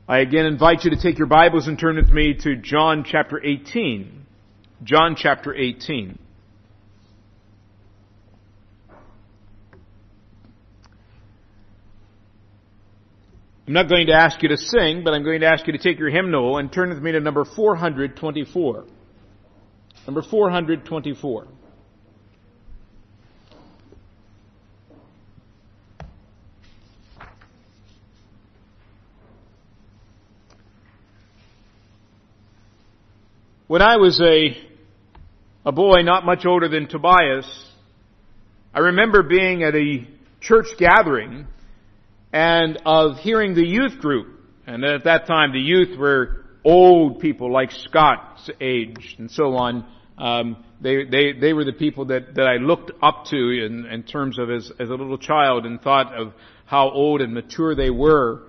I again invite you to take your Bibles and turn with me to John chapter 18. John chapter 18. I'm not going to ask you to sing, but I'm going to ask you to take your hymnal and turn with me to number 424. Number 424. When I was a boy not much older than Tobias, I remember being at a church gathering and of hearing the youth group. And at that time the youth were old people like Scott's age and so on. They were the people that I looked up to in terms of as a little child and thought of how old and mature they were.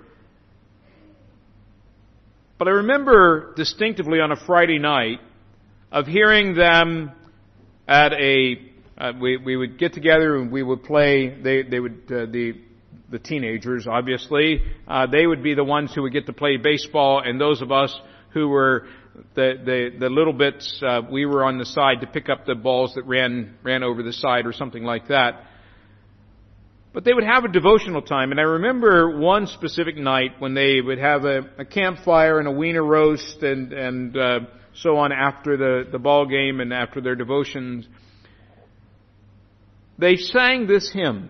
But I remember distinctively on a Friday night of hearing them at we would get together and we would play. The teenagers, obviously, they would be the ones who would get to play baseball, and those of us who were the little bits, we were on the side to pick up the balls that ran over the side or something like that. But they would have a devotional time, and I remember one specific night when they would have a campfire and a wiener roast and so on after the ball game and after their devotions. They sang this hymn.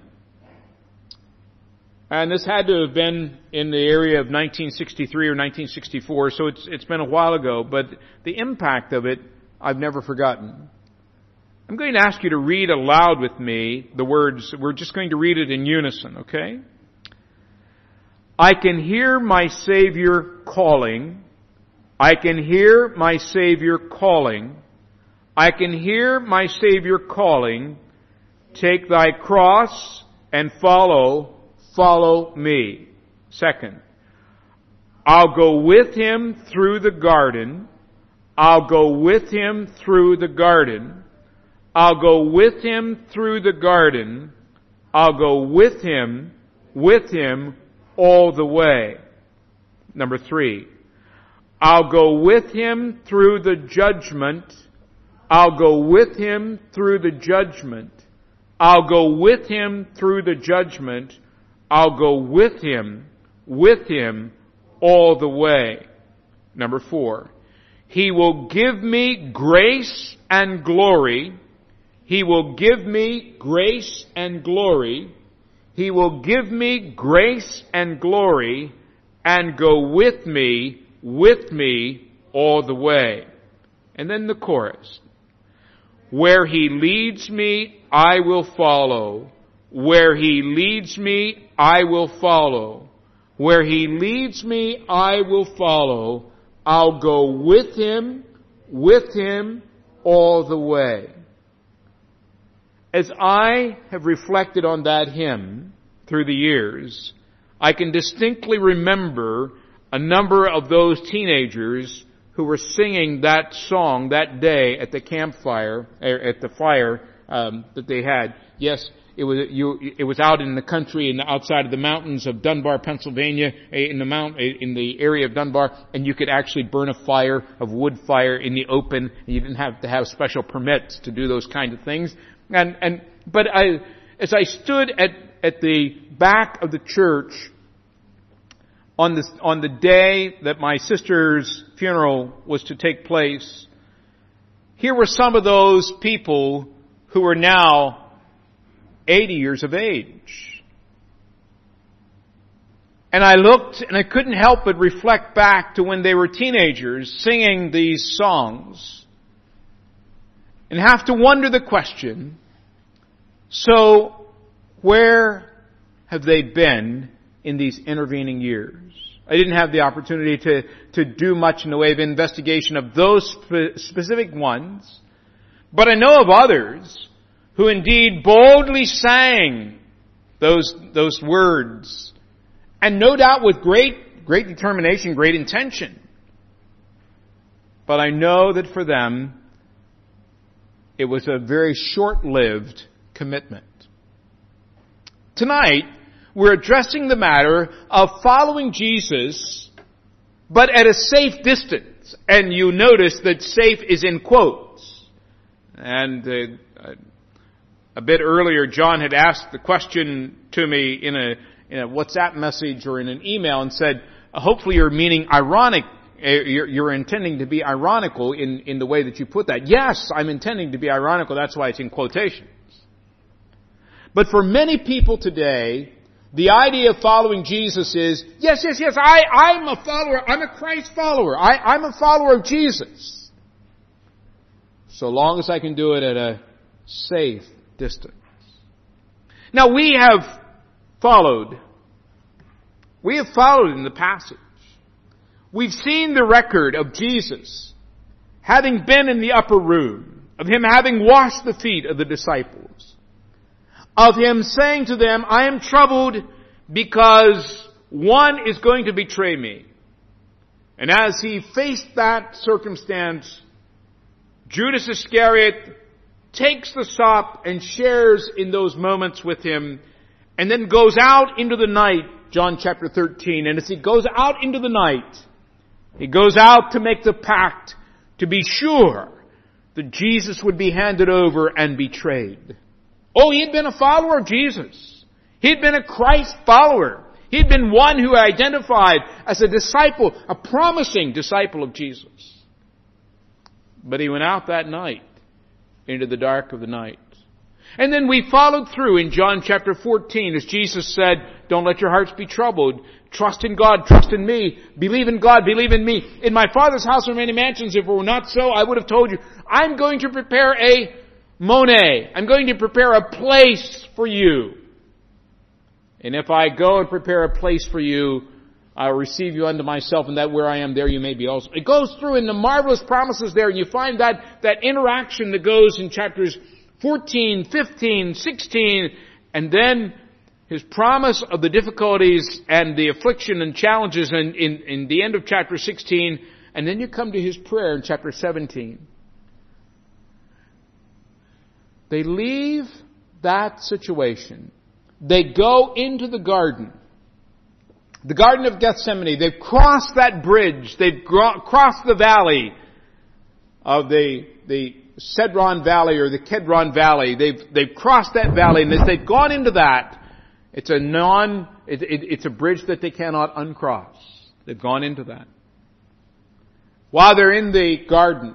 And this had to have been in the area of 1963 or 1964, so it's been a while ago, but the impact of it I've never forgotten. I'm going to ask you to read aloud with me the words. We're just going to read it in unison, okay? I can hear my Savior calling. I can hear my Savior calling. I can hear my Savior calling. Take thy cross and follow me. Second, I'll go with him through the garden. I'll go with him through the garden. I'll go with him through the garden. I'll go with him all the way. Number 3, I'll go with him through the judgment. I'll go with him through the judgment. I'll go with him through the judgment. I'll go with him all the way. Number 4, he will give me grace and glory. He will give me grace and glory. He will give me grace and glory and go with me all the way. And then the chorus. Where he leads me, I will follow. Where he leads me, I will follow. Where he leads me, I will follow. I'll go with him all the way. As I have reflected on that hymn through the years, I can distinctly remember a number of those teenagers who were singing that song that day at the campfire, at the fire that they had. Yes, it was out in the country and outside of the mountains of Dunbar, Pennsylvania, in the area of Dunbar, and you could actually burn a wood fire in the open. And you didn't have to have special permits to do those kind of things. But as I stood at the back of the church on the day that my sister's funeral was to take place, here were some of those people who are now 80 years of age. And I looked and I couldn't help but reflect back to when they were teenagers singing these songs and have to wonder the question, so where have they been in these intervening years? I didn't have the opportunity to do much in the way of investigation of those specific ones, but I know of others who indeed boldly sang those words, and no doubt with great determination, great intention. But I know that for them, it was a very short-lived commitment. Tonight, we're addressing the matter of following Jesus but at a safe distance. And you notice that safe is in quotes. And a bit earlier, John had asked the question to me in a WhatsApp message or in an email and said, hopefully you're meaning ironic. You're intending to be ironical in the way that you put that. Yes, I'm intending to be ironical. That's why it's in quotations. But for many people today, the idea of following Jesus is, yes, I'm a follower. I'm a Christ follower. I'm a follower of Jesus. So long as I can do it at a safe distance. Now we have followed in the passage. We've seen the record of Jesus having been in the upper room, of Him having washed the feet of the disciples, of Him saying to them, I am troubled because one is going to betray me. And as He faced that circumstance, Judas Iscariot takes the sop and shares in those moments with Him, and then goes out into the night, John chapter 13. And as he goes out into the night, he goes out to make the pact to be sure that Jesus would be handed over and betrayed. Oh, he had been a follower of Jesus. He had been a Christ follower. He had been one who identified as a disciple, a promising disciple of Jesus. But he went out that night into the dark of the night. And then we followed through in John chapter 14 as Jesus said, don't let your hearts be troubled. Trust in God, trust in me. Believe in God, believe in me. In my Father's house are many mansions. If it were not so, I would have told you. I'm going to prepare a Monet. I'm going to prepare a place for you. And if I go and prepare a place for you, I'll receive you unto myself, and that where I am, there you may be also. It goes through in the marvelous promises there, and you find that interaction that goes in chapters 14, 15, 16, and then His promise of the difficulties and the affliction and challenges in the end of chapter 16, and then you come to His prayer in chapter 17. They leave that situation. They go into the Garden of Gethsemane. They've crossed that bridge. They've crossed the valley of the Cedron Valley or the Kedron Valley. They've crossed that valley, and as they've gone into that, it's a bridge that they cannot uncross. They've gone into that. While they're in the garden,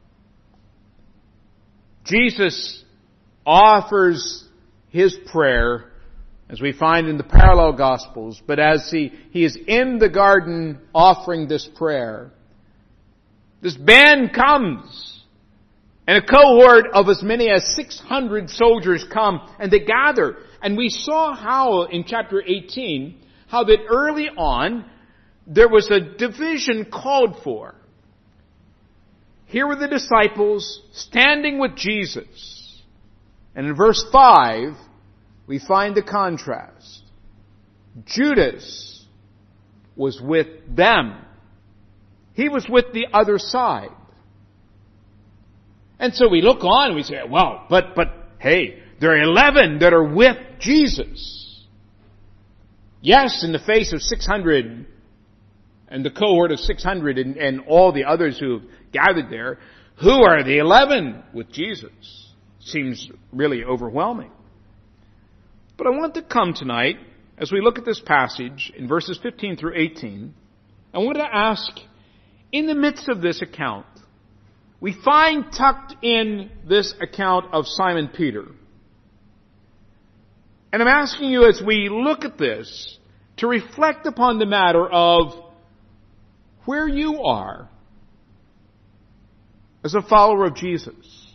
Jesus offers His prayer, as we find in the parallel Gospels. But as he is in the garden offering this prayer, this band comes, and a cohort of as many as 600 soldiers come, and they gather. And we saw how, in chapter 18, how that early on, there was a division called for. Here were the disciples standing with Jesus. And in verse 5, we find the contrast. Judas was with them. He was with the other side. And so we look on and we say, well, but hey, there are 11 that are with Jesus. Yes, in the face of 600 and the cohort of 600 and all the others who have gathered there, who are the 11 with Jesus? Seems really overwhelming. But I want to come tonight, as we look at this passage in verses 15 through 18, I want to ask, in the midst of this account, we find tucked in this account of Simon Peter. And I'm asking you, as we look at this, to reflect upon the matter of where you are as a follower of Jesus.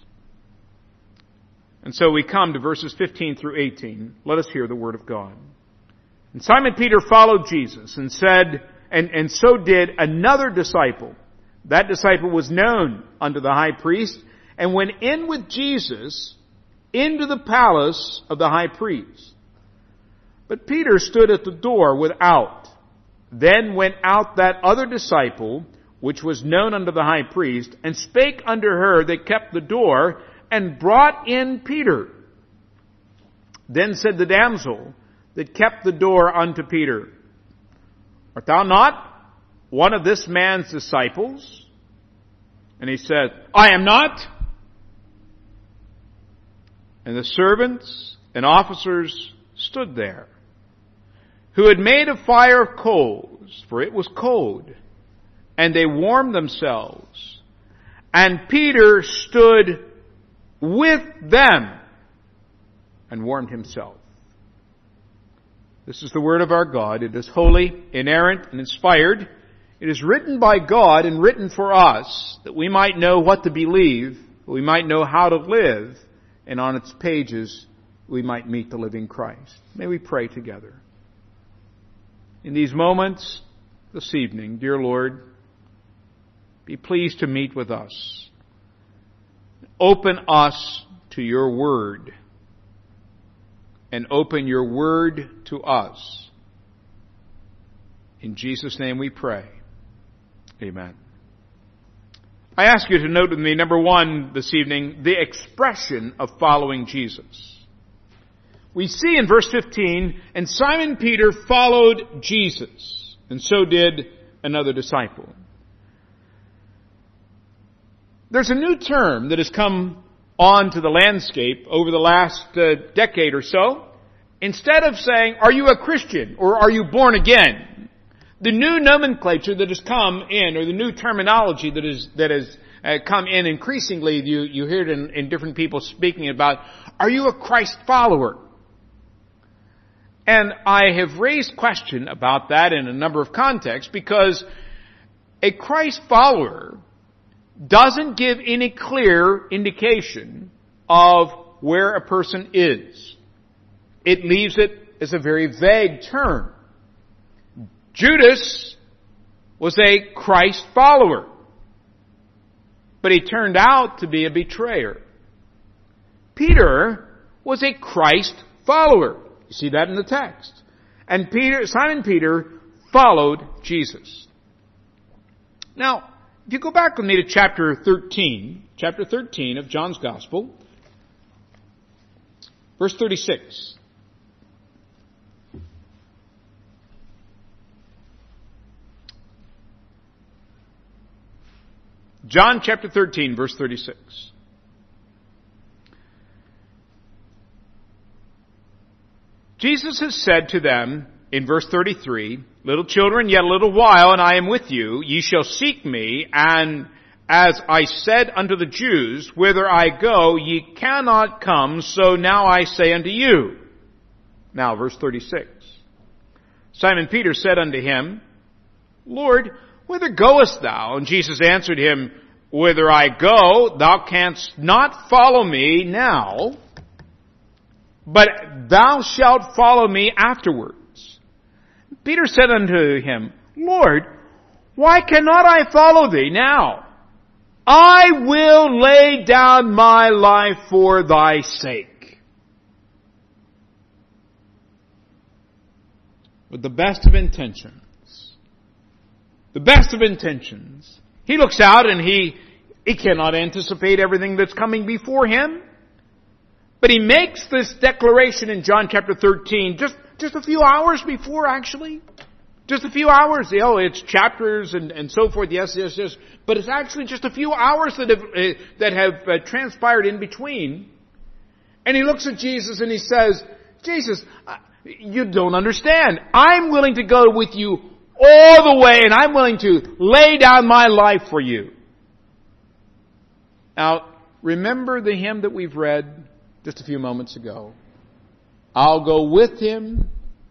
And so we come to verses 15 through 18. Let us hear the word of God. And Simon Peter followed Jesus and said, and so did another disciple. That disciple was known unto the high priest, and went in with Jesus into the palace of the high priest. But Peter stood at the door without. Then went out that other disciple, which was known unto the high priest, and spake unto her that kept the door, and brought in Peter. Then said the damsel that kept the door unto Peter, Art thou not one of this man's disciples? And he said, I am not. And the servants and officers stood there, who had made a fire of coals, for it was cold, and they warmed themselves. And Peter stood with them and warmed himself. This is the word of our God. It is holy, inerrant, and inspired. It is written by God and written for us, that we might know what to believe, that we might know how to live, and on its pages we might meet the living Christ. May we pray together. In these moments this evening, dear Lord, be pleased to meet with us. Open us to your word, and open your word to us. In Jesus' name we pray. Amen. I ask you to note with me, number one this evening, the expression of following Jesus. We see in verse 15, and Simon Peter followed Jesus, and so did another disciple. There's a new term that has come onto the landscape over the last decade or so. Instead of saying, are you a Christian or are you born again? The new nomenclature that has come in, or the new terminology that has come in increasingly, you hear it in different people speaking about, are you a Christ follower? And I have raised question about that in a number of contexts, because a Christ follower doesn't give any clear indication of where a person is. It leaves it as a very vague term. Judas was a Christ follower, but he turned out to be a betrayer. Peter was a Christ follower. You see that in the text. And Simon Peter followed Jesus. Now, if you go back with me to chapter 13 of John's Gospel, verse 36. John chapter 13, verse 36. Jesus has said to them in verse 33, little children, yet a little while, and I am with you. Ye shall seek me, and as I said unto the Jews, whither I go, ye cannot come, so now I say unto you. Now, verse 36. Simon Peter said unto him, Lord, whither goest thou? And Jesus answered him, whither I go, thou canst not follow me now, but thou shalt follow me afterwards. Peter said unto him, Lord, why cannot I follow thee now? I will lay down my life for thy sake. With the best of intentions, he looks out and he cannot anticipate everything that's coming before him. But he makes this declaration in John chapter 13 just a few hours before, actually. Just a few hours. It's chapters and so forth. Yes. But it's actually just a few hours that have transpired in between. And he looks at Jesus and he says, Jesus, you don't understand. I'm willing to go with you all the way, and I'm willing to lay down my life for you. Now, remember the hymn that we've read just a few moments ago. I'll go with him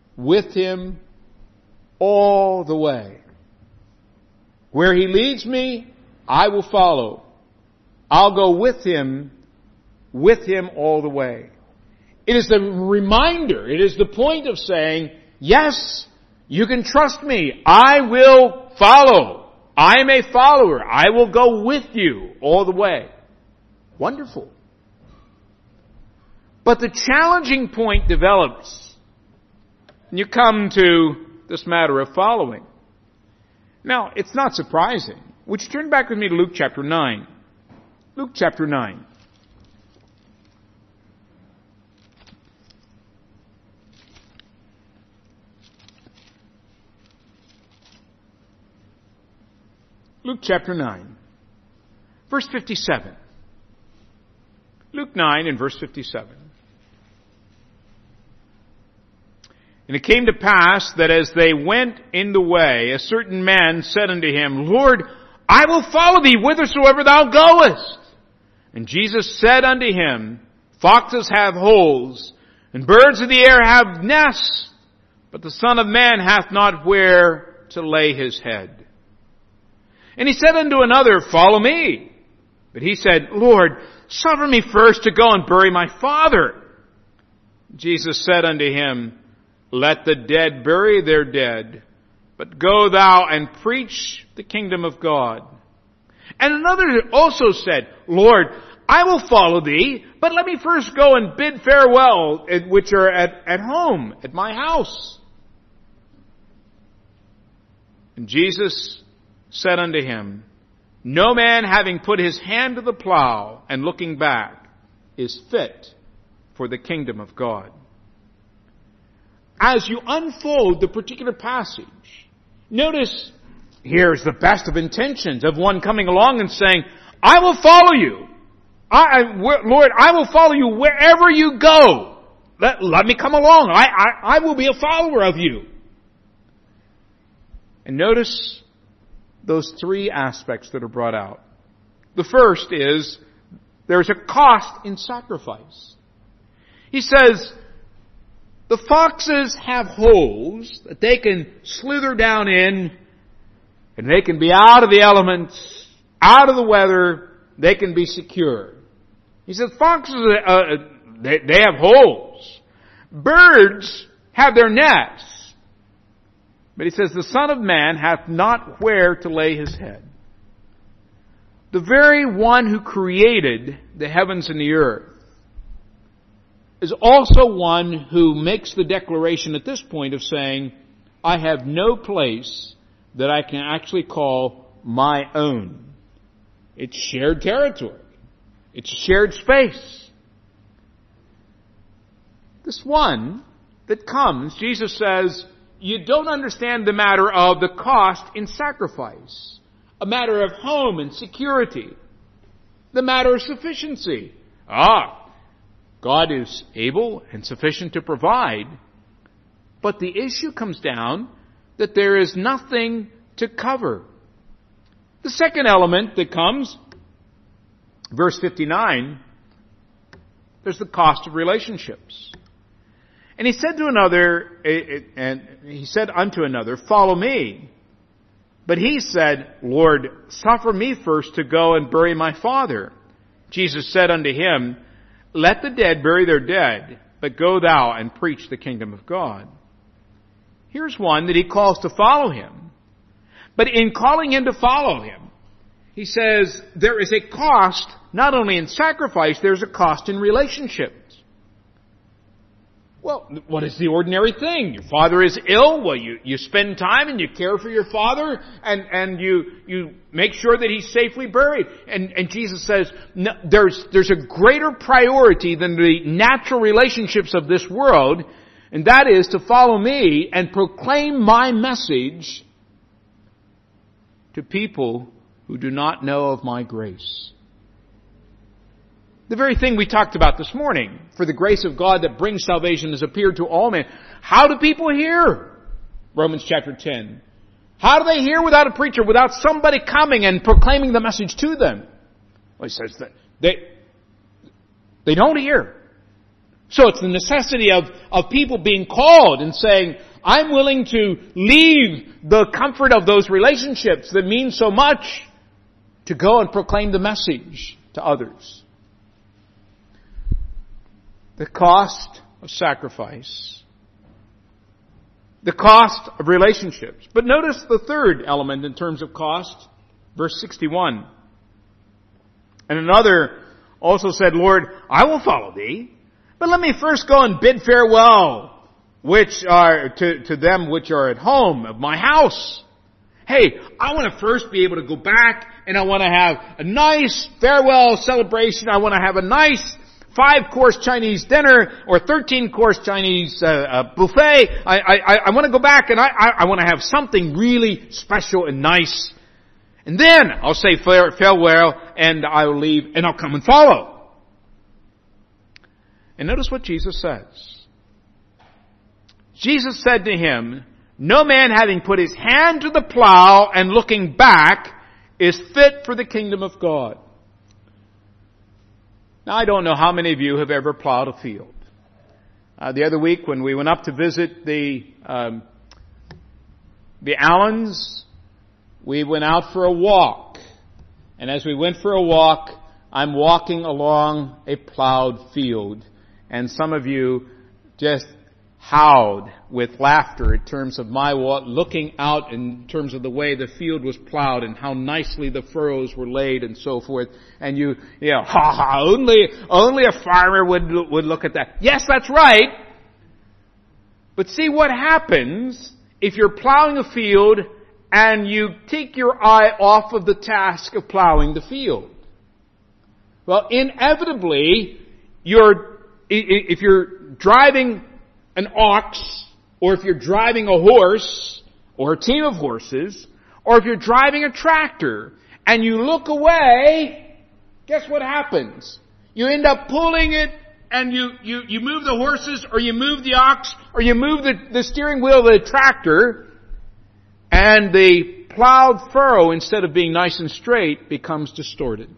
all the way. Where he leads me, I will follow. I'll go with him all the way. It is the reminder, it is the point of saying, yes, you can trust me. I will follow. I am a follower. I will go with you all the way. Wonderful. But the challenging point develops when you come to this matter of following. Now, it's not surprising. Would you turn back with me to Luke chapter 9? Luke chapter 9. Luke chapter 9, verse 57. Luke 9 and verse 57. And it came to pass that as they went in the way, a certain man said unto him, Lord, I will follow thee whithersoever thou goest. And Jesus said unto him, Foxes have holes, and birds of the air have nests, but the Son of Man hath not where to lay his head. And he said unto another, Follow me. But he said, Lord, suffer me first to go and bury my father. Jesus said unto him, Let the dead bury their dead, but go thou and preach the kingdom of God. And another also said, Lord, I will follow thee, but let me first go and bid farewell, which are at home, at my house. And Jesus said unto him, No man having put his hand to the plow and looking back is fit for the kingdom of God. As you unfold the particular passage, notice here's the best of intentions of one coming along and saying, I will follow you. Lord, I will follow you wherever you go. Let me come along. I will be a follower of you. And notice those three aspects that are brought out. The first is there's a cost in sacrifice. He says, the foxes have holes that they can slither down in, and they can be out of the elements, out of the weather, they can be secure. He says foxes, they have holes. Birds have their nests. But he says, the Son of Man hath not where to lay his head. The very one who created the heavens and the earth is also one who makes the declaration at this point of saying, I have no place that I can actually call my own. It's shared territory. It's shared space. This one that comes, Jesus says, you don't understand the matter of the cost in sacrifice, a matter of home and security, the matter of sufficiency. God is able and sufficient to provide, but the issue comes down that there is nothing to cover. The second element that comes, verse 59, there's the cost of relationships. And he said unto another, Follow me. But he said, Lord, suffer me first to go and bury my father. Jesus said unto him, Let the dead bury their dead, but go thou and preach the kingdom of God. Here's one that he calls to follow him. But in calling him to follow him, he says there is a cost, not only in sacrifice, there's a cost in relationships. Well, what is the ordinary thing? Your father is ill. Well, you spend time and you care for your father and you make sure that he's safely buried. And Jesus says, no, there's a greater priority than the natural relationships of this world, and that is to follow me and proclaim my message to people who do not know of my grace. The very thing we talked about this morning, for the grace of God that brings salvation has appeared to all men. How do people hear? Romans chapter 10. How do they hear without a preacher, without somebody coming and proclaiming the message to them? Well, he says that they don't hear. So it's the necessity of people being called and saying, I'm willing to leave the comfort of those relationships that mean so much to go and proclaim the message to others. The cost of sacrifice. The cost of relationships. But notice the third element in terms of cost. Verse 61. And another also said, Lord, I will follow thee, but let me first go and bid farewell which are to them which are at home of my house. Hey, I want to first be able to go back and I want to have a nice farewell celebration. I want to have a nice 5-course Chinese dinner or 13-course Chinese buffet. I want to go back and I want to have something really special and nice. And then I'll say farewell and I'll leave and I'll come and follow. And notice what Jesus says. Jesus said to him, no man having put his hand to the plow and looking back is fit for the kingdom of God. Now I don't know how many of you have ever plowed a field. The other week when we went up to visit the Allens, we went out for a walk. And as we went for a walk, I'm walking along a plowed field. And some of you just howled with laughter in terms of my walk, looking out in terms of the way the field was plowed and how nicely the furrows were laid and so forth. And you know, ha ha, only a farmer would look at that. Yes, that's right. But see what happens if you're plowing a field and you take your eye off of the task of plowing the field. Well, inevitably, if you're driving an ox, or if you're driving a horse, or a team of horses, or if you're driving a tractor, and you look away, guess what happens? You end up pulling it, and you move the horses, or you move the ox, or you move the steering wheel of the tractor, and the plowed furrow, instead of being nice and straight, becomes distorted.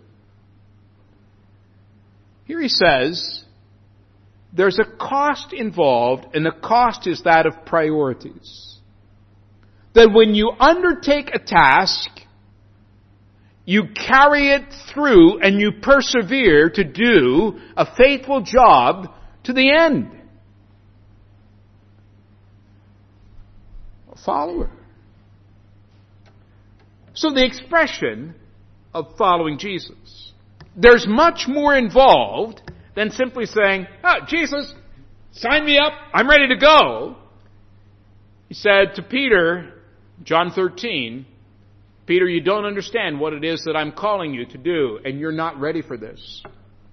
Here he says, there's a cost involved, and the cost is that of priorities. That when you undertake a task, you carry it through and you persevere to do a faithful job to the end. A follower. So the expression of following Jesus. There's much more involved than simply saying, oh, Jesus, sign me up, I'm ready to go. He said to Peter, John 13, Peter, you don't understand what it is that I'm calling you to do, and you're not ready for this.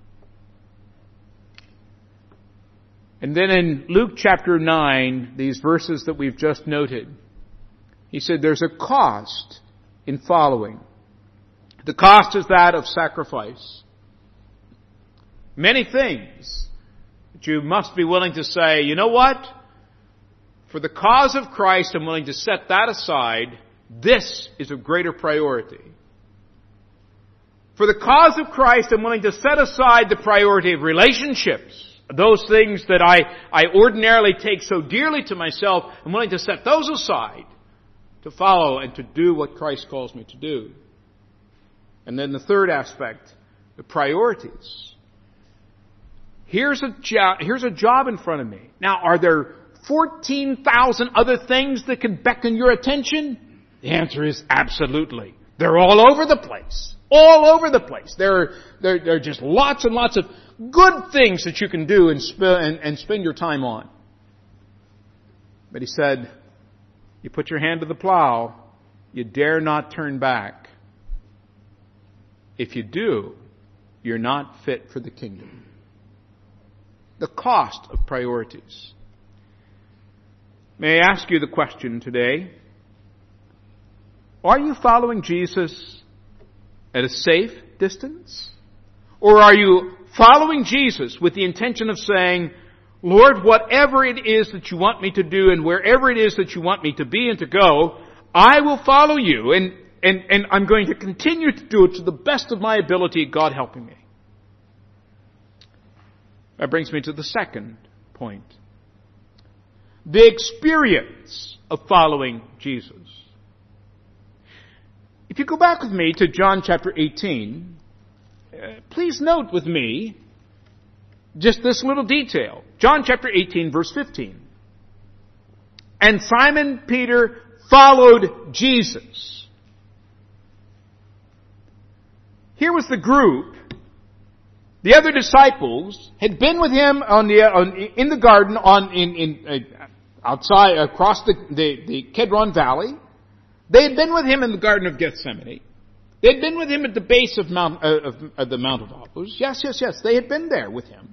And then in Luke chapter 9, these verses that we've just noted, he said there's a cost in following. The cost is that of sacrifice. Many things that you must be willing to say, you know what? For the cause of Christ, I'm willing to set that aside. This is a greater priority. For the cause of Christ, I'm willing to set aside the priority of relationships. Those things that I ordinarily take so dearly to myself, I'm willing to set those aside to follow and to do what Christ calls me to do. And then the third aspect, the priorities. Here's a job in front of me. Now, are there 14,000 other things that can beckon your attention? The answer is absolutely. They're all over the place. All over the place. There are just lots and lots of good things that you can do and spend your time on. But he said, you put your hand to the plow, you dare not turn back. If you do, you're not fit for the kingdom. The cost of priorities. May I ask you the question today? Are you following Jesus at a safe distance? Or are you following Jesus with the intention of saying, Lord, whatever it is that you want me to do and wherever it is that you want me to be and to go, I will follow you and I'm going to continue to do it to the best of my ability, God helping me. That brings me to the second point. The experience of following Jesus. If you go back with me to John chapter 18, please note with me just this little detail. John chapter 18, verse 15. And Simon Peter followed Jesus. Here was the group. The other disciples had been with him in the garden outside across the Kidron Valley. They had been with him in the Garden of Gethsemane. They had been with him at the base of the Mount of Olives. Yes. They had been there with him.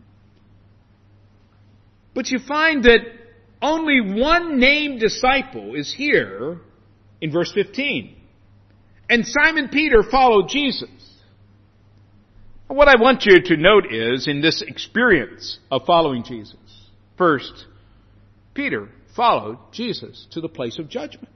But you find that only one named disciple is here in verse 15. And Simon Peter followed Jesus. What I want you to note is, in this experience of following Jesus, first, Peter followed Jesus to the place of judgment.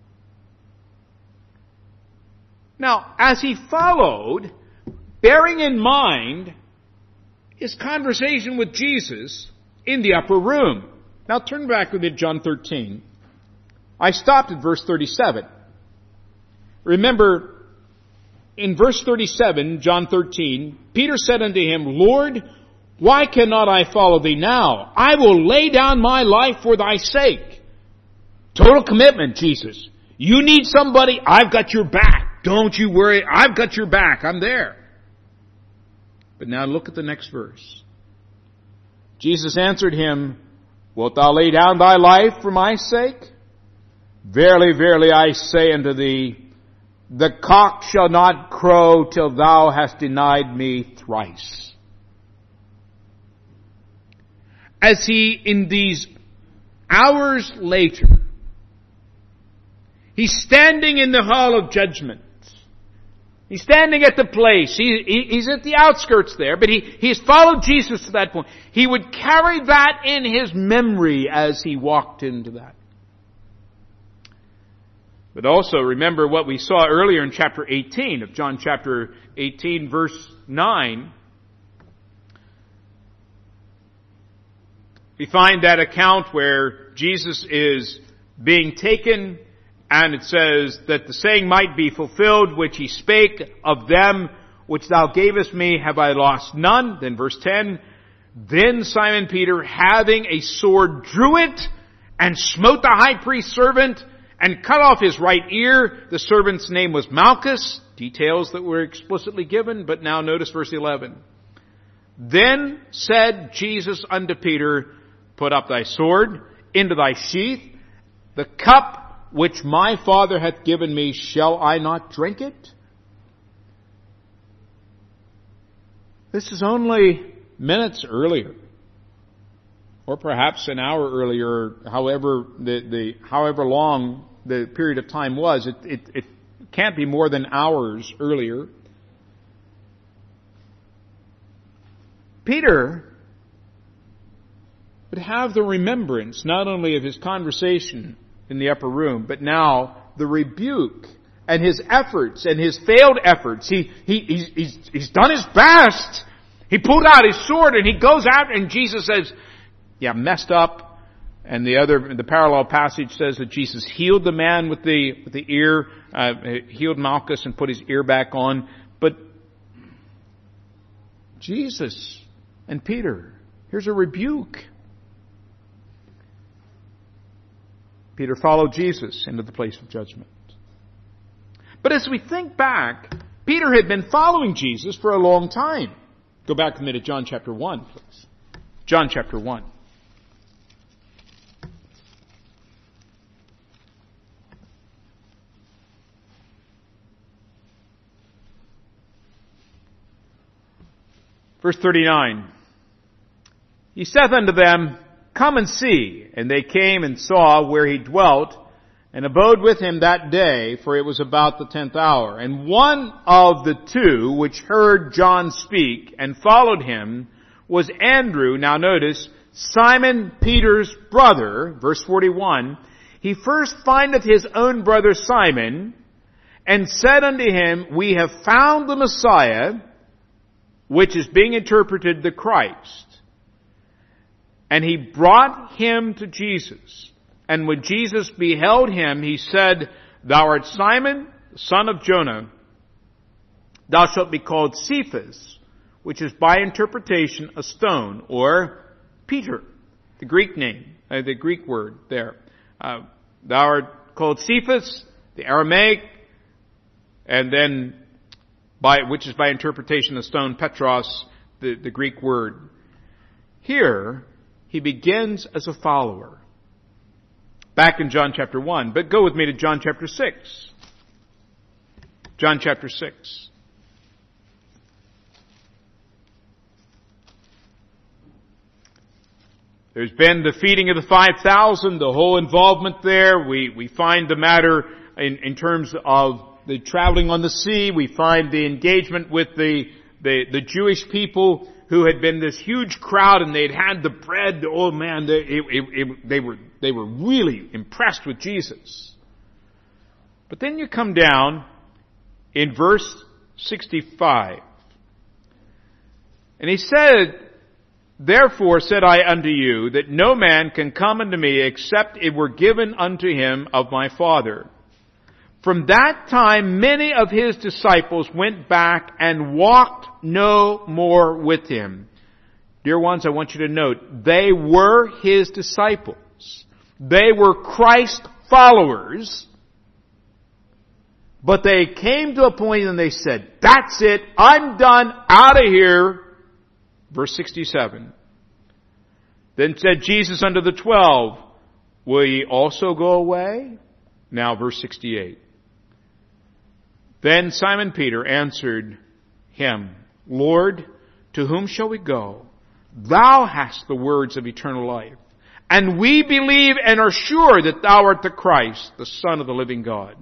Now, as he followed, bearing in mind his conversation with Jesus in the upper room. Now turn back with me to John 13. I stopped at verse 37. Remember, in verse 37, John 13, Peter said unto him, Lord, why cannot I follow thee now? I will lay down my life for thy sake. Total commitment, Jesus. You need somebody, I've got your back. Don't you worry, I've got your back. I'm there. But now look at the next verse. Jesus answered him, Wilt thou lay down thy life for my sake? Verily, verily, I say unto thee, the cock shall not crow till thou hast denied me thrice. As he, in these hours later, he's standing in the hall of judgment. He's standing at the place. He's at the outskirts there, but he's followed Jesus to that point. He would carry that in his memory as he walked into that. But also remember what we saw earlier in chapter 18 of John chapter 18 verse 9. We find that account where Jesus is being taken, and it says that the saying might be fulfilled which he spake, of them which thou gavest me have I lost none. Then verse 10, Then Simon Peter, having a sword, drew it and smote the high priest's servant and cut off his right ear. The servant's name was Malchus. Details that were explicitly given, but now notice verse 11. Then said Jesus unto Peter, Put up thy sword into thy sheath. The cup which my Father hath given me, shall I not drink it? This is only minutes earlier, or perhaps an hour earlier, however however long the period of time was. It can't be more than hours earlier. Peter would have the remembrance not only of his conversation in the upper room, but now the rebuke and his efforts and his failed efforts. He's done his best. He pulled out his sword and he goes out, and Jesus says, yeah, messed up. And the parallel passage says that Jesus healed the man with the ear, healed Malchus and put his ear back on. But Jesus and Peter, here's a rebuke. Peter followed Jesus into the place of judgment. But as we think back, Peter had been following Jesus for a long time. Go back with me to John chapter 1, please. John chapter 1. Verse 39. He saith unto them, Come and see. And they came and saw where he dwelt, and abode with him that day, for it was about the 10th hour. And one of the two which heard John speak and followed him was Andrew. Now notice, Simon Peter's brother, verse 41. He first findeth his own brother Simon, and said unto him, We have found the Messiah, which is being interpreted the Christ. And he brought him to Jesus. And when Jesus beheld him, he said, Thou art Simon, son of Jonah. Thou shalt be called Cephas, which is by interpretation a stone, or Peter, the Greek name, the Greek word there. Thou art called Cephas, the Aramaic, and then which is by interpretation a stone, Petros, the Greek word. Here, he begins as a follower. Back in John chapter 1. But go with me to John chapter 6. John chapter 6. There's been the feeding of the 5,000, the whole involvement there. We find the matter in terms of the traveling on the sea. We find the engagement with the Jewish people who had been this huge crowd, and they'd had the bread. Oh man, they were really impressed with Jesus. But then you come down in verse 65. And he said, "Therefore said I unto you, that no man can come unto me except it were given unto him of my Father." From that time many of his disciples went back and walked no more with him. Dear ones, I want you to note, they were his disciples. They were Christ followers. But they came to a point and they said, "That's it, I'm done, out of here." Verse 67. Then said Jesus unto the 12, "Will ye also go away?" Now verse 68. Then Simon Peter answered him, "Lord, to whom shall we go? Thou hast the words of eternal life. And we believe and are sure that thou art the Christ, the Son of the living God."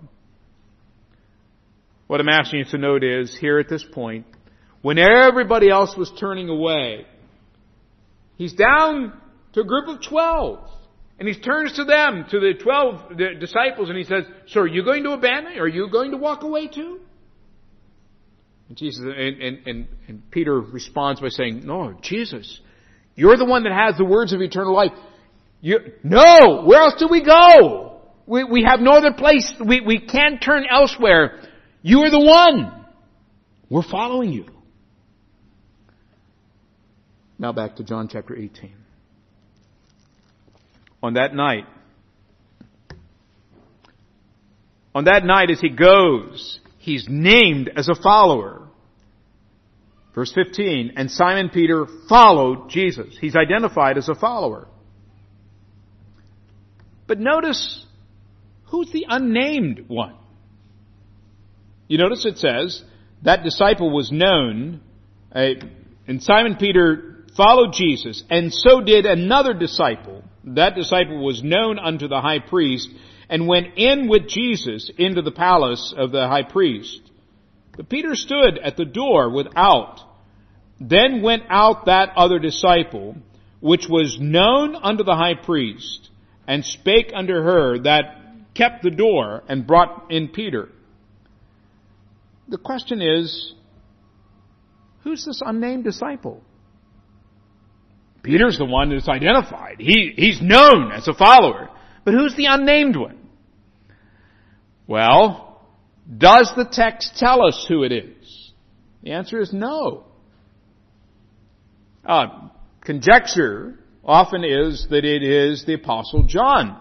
What I'm asking you to note is, here at this point, when everybody else was turning away, he's down to a group of 12. And he turns to them, to the 12 disciples, and he says, "So are you going to abandon? Are you going to walk away too?" And Jesus and Peter responds by saying, "No, Jesus, you're the one that has the words of eternal life. No, where else do we go? We have no other place. We can't turn elsewhere. You are the one. We're following you." Now back to John chapter 18. On that night as he goes, he's named as a follower. Verse 15, and Simon Peter followed Jesus. He's identified as a follower. But notice, who's the unnamed one? You notice it says, that disciple was known, and Simon Peter followed Jesus, and so did another disciple. That disciple was known unto the high priest, and went in with Jesus into the palace of the high priest. But Peter stood at the door without. Then went out that other disciple, which was known unto the high priest, and spake unto her that kept the door, and brought in Peter. The question is, who's this unnamed disciple? Peter's the one that's identified. He's known as a follower. But who's the unnamed one? Well, does the text tell us who it is? The answer is no. Conjecture often is that it is the Apostle John.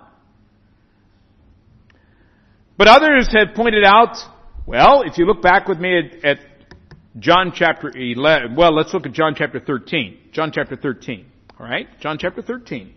But others have pointed out, well, if you look back with me at John chapter 11, well, let's look at John chapter 13. John chapter 13. All right? John chapter 13.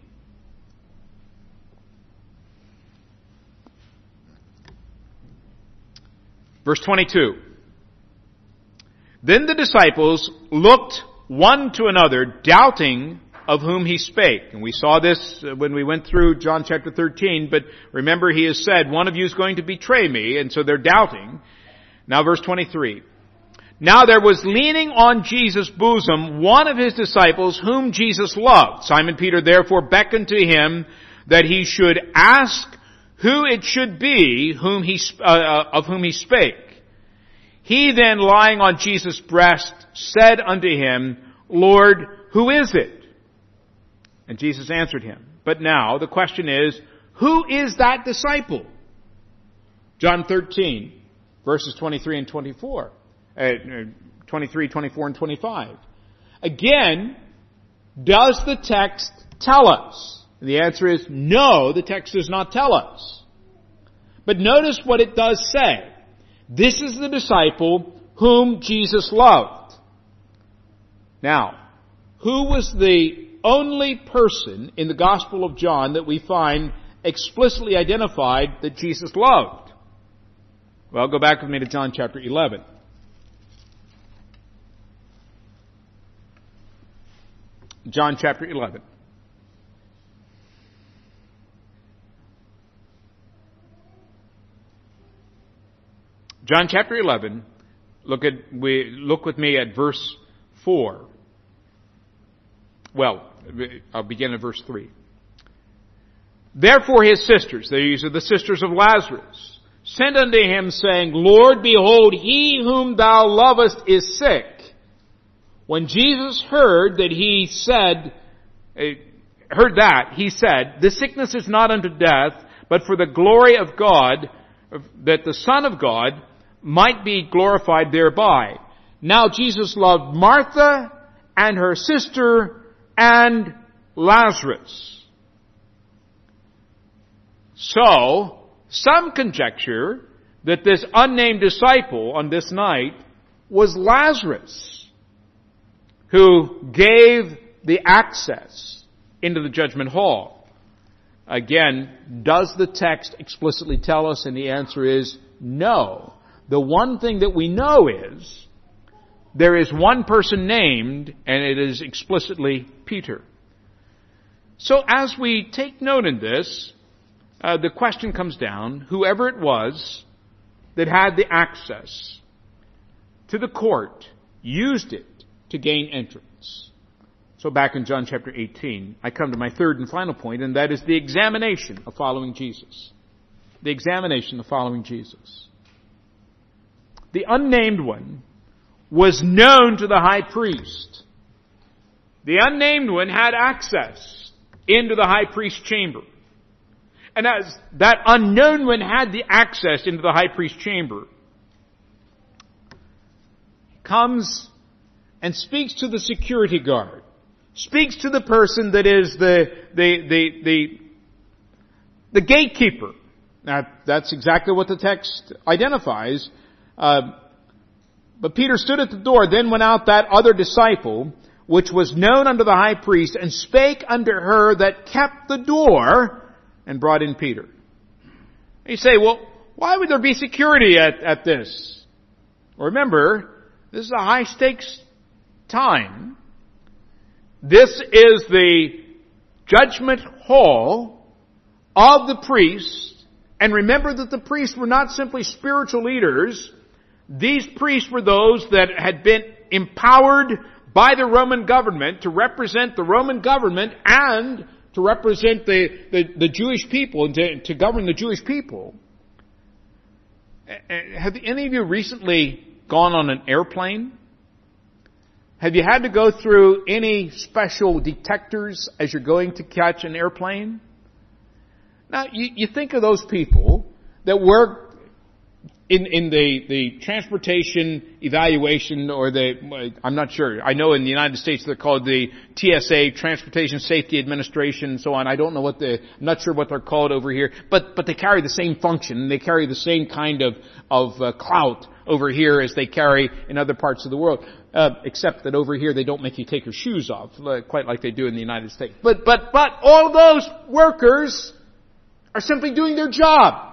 Verse 22. Then the disciples looked one to another, doubting of whom he spake. And we saw this when we went through John chapter 13, but remember he has said, one of you is going to betray me, and so they're doubting. Now verse 23. Now there was leaning on Jesus' bosom one of his disciples whom Jesus loved. Simon Peter therefore beckoned to him that he should ask who it should be of whom he spake. He then, lying on Jesus' breast, said unto him, Lord, who is it? And Jesus answered him. But now the question is, who is that disciple? John 13, verses 23 and 24. 23, 24, and 25. Again, does the text tell us? And the answer is no, the text does not tell us. But notice what it does say. This is the disciple whom Jesus loved. Now, who was the only person in the Gospel of John that we find explicitly identified that Jesus loved? Well, go back with me to John chapter 11. John chapter 11. John chapter 11, look with me at verse 4. Well, I'll begin at verse 3. Therefore his sisters, these are the sisters of Lazarus, sent unto him, saying, Lord, behold, he whom thou lovest is sick. When Jesus heard that, he said, the sickness is not unto death, but for the glory of God, that the Son of God might be glorified thereby. Now Jesus loved Martha and her sister and Lazarus. So, some conjecture that this unnamed disciple on this night was Lazarus, who gave the access into the judgment hall. Again, does the text explicitly tell us? And the answer is no. The one thing that we know is there is one person named, and it is explicitly Peter. So as we take note in this, the question comes down, whoever it was that had the access to the court used it to gain entrance. So back in John chapter 18, I come to my third and final point, and that is the examination of following Jesus. The examination of following Jesus. The unnamed one was known to the high priest. The unnamed one had access into the high priest's chamber. And as that unknown one had the access into the high priest's chamber, he comes and speaks to the security guard, speaks to the person that is the gatekeeper. Now, that's exactly what the text identifies. But Peter stood at the door, then went out that other disciple, which was known unto the high priest, and spake unto her that kept the door, and brought in Peter. You say, well, why would there be security at this? Well, remember, this is a high stakes time. This is the judgment hall of the priests. And remember that the priests were not simply spiritual leaders. These priests were those that had been empowered by the Roman government to represent the Roman government and to represent the Jewish people and to govern the Jewish people. Have any of you recently gone on an airplane? Have you had to go through any special detectors as you're going to catch an airplane? Now, you think of those people that work in the transportation evaluation, or I'm not sure. I know in the United States they're called the TSA, Transportation Safety Administration, and so on. I don't know I'm not sure what they're called over here, but they carry the same function, and they carry the same kind of clout over here as they carry in other parts of the world. Except that over here they don't make you take your shoes off, quite like they do in the United States. But all those workers are simply doing their job.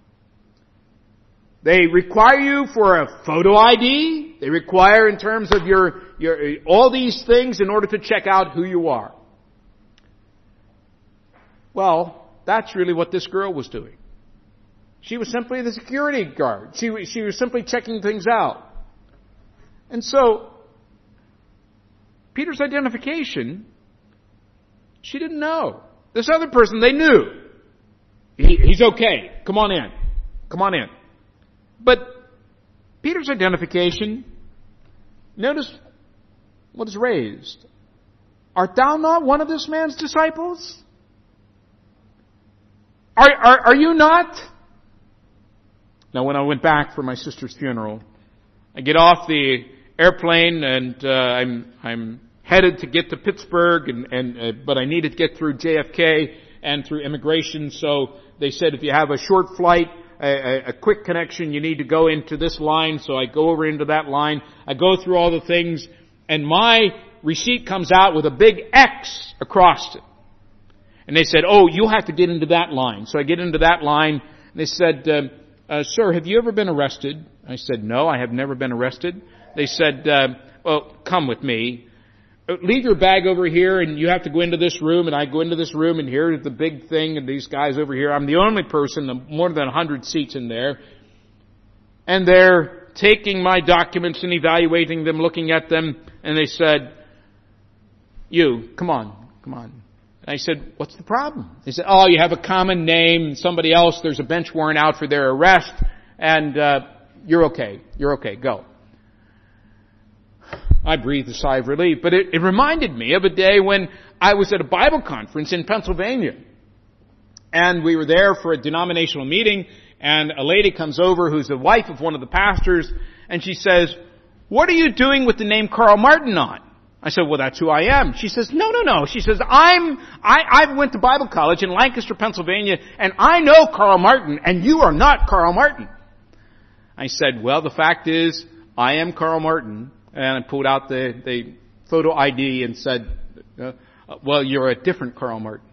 They require you for a photo ID. They require in terms of your all these things in order to check out who you are. Well, that's really what this girl was doing. She was simply the security guard. She was simply checking things out. And so, Peter's identification, she didn't know. This other person, they knew. He's okay. Come on in. Come on in. But Peter's identification, notice what is raised. Art thou not one of this man's disciples? Are you not? Now, when I went back for my sister's funeral, I get off the airplane and I'm headed to get to Pittsburgh, but I needed to get through JFK and through immigration. So they said if you have a short flight, a quick connection, you need to go into this line. So I go over into that line. I go through all the things, and my receipt comes out with a big X across it. And they said, oh, you'll have to get into that line. So I get into that line, and they said, sir, have you ever been arrested? I said, no, I have never been arrested. They said, well, come with me. Leave your bag over here, and you have to go into this room. And I go into this room, and here's the big thing, and these guys over here. I'm the only person, more than 100 seats in there. And they're taking my documents and evaluating them, looking at them, and they said, "You, come on. And I said, "What's the problem?" They said, "Oh, you have a common name. Somebody else, there's a bench warrant out for their arrest, and you're okay. Go." I breathed a sigh of relief, but it reminded me of a day when I was at a Bible conference in Pennsylvania. And we were there for a denominational meeting, and a lady comes over who's the wife of one of the pastors, and she says, "What are you doing with the name Carl Martin on?" I said, "Well, that's who I am." She says, No. She says, I went to Bible college in Lancaster, Pennsylvania, and I know Carl Martin, and you are not Carl Martin. I said, "Well, the fact is, I am Carl Martin." And I pulled out the photo ID and said, "Well, you're a different Carl Martin."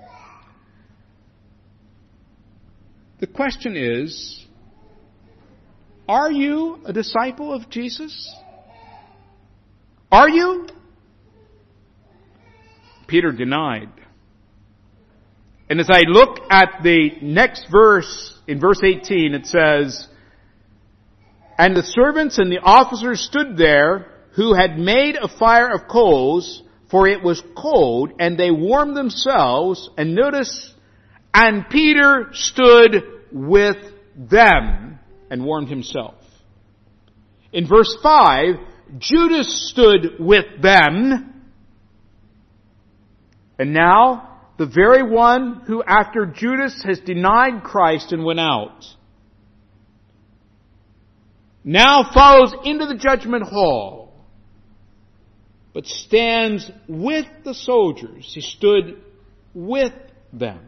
The question is, are you a disciple of Jesus? Are you? Peter denied. And as I look at the next verse, in verse 18, it says, "And the servants and the officers stood there, who had made a fire of coals, for it was cold, and they warmed themselves." And notice, "And Peter stood with them and warmed himself." In verse 5, Judas stood with them. And now, the very one who after Judas has denied Christ and went out, now follows into the judgment hall, but stands with the soldiers. He stood with them.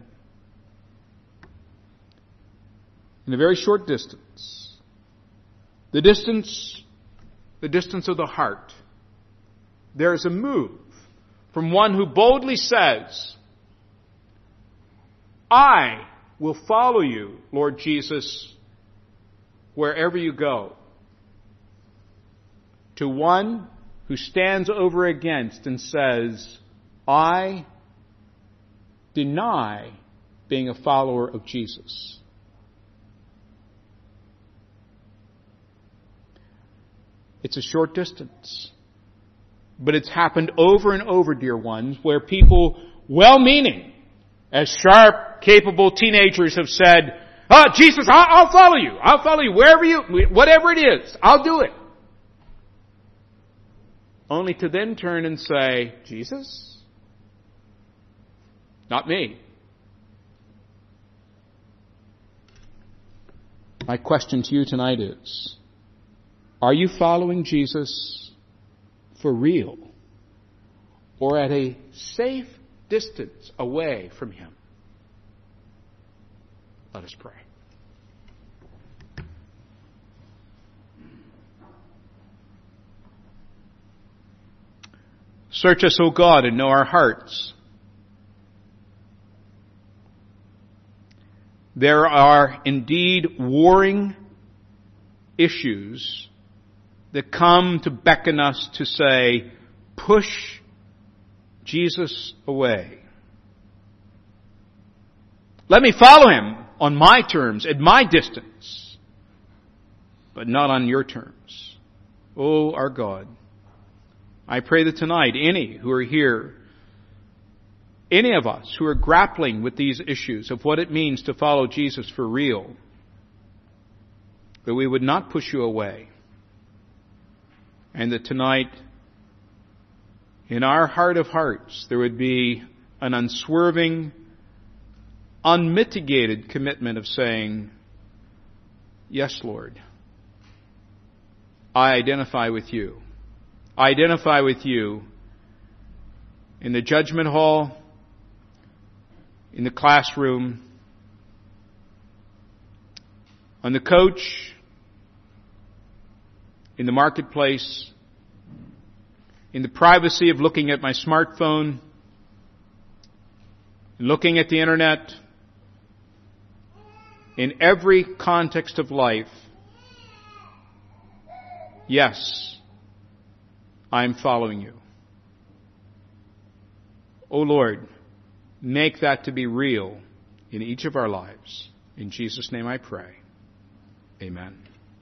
In a very short distance. The distance of the heart. There is a move from one who boldly says, "I will follow you, Lord Jesus, wherever you go," to one who stands over against and says, "I deny being a follower of Jesus." It's a short distance. But it's happened over and over, dear ones, where people, well-meaning, as sharp, capable teenagers have said, "Oh, Jesus, I'll follow you. I'll follow you whatever it is. I'll do it." Only to then turn and say, "Jesus? Not me." My question to you tonight is, are you following Jesus for real, or at a safe distance away from Him? Let us pray. Search us, O God, and know our hearts. There are indeed warring issues that come to beckon us to say, push Jesus away. Let me follow Him on my terms, at my distance, but not on your terms. Oh, our God, I pray that tonight, any who are here, any of us who are grappling with these issues of what it means to follow Jesus for real, that we would not push you away. And that tonight, in our heart of hearts, there would be an unswerving, unmitigated commitment of saying, "Yes, Lord, I identify with you. I identify with you in the judgment hall, in the classroom, on the coach, in the marketplace, in the privacy of looking at my smartphone, looking at the internet, in every context of life. Yes, I'm following you. O Lord, make that to be real in each of our lives. In Jesus' name I pray. Amen.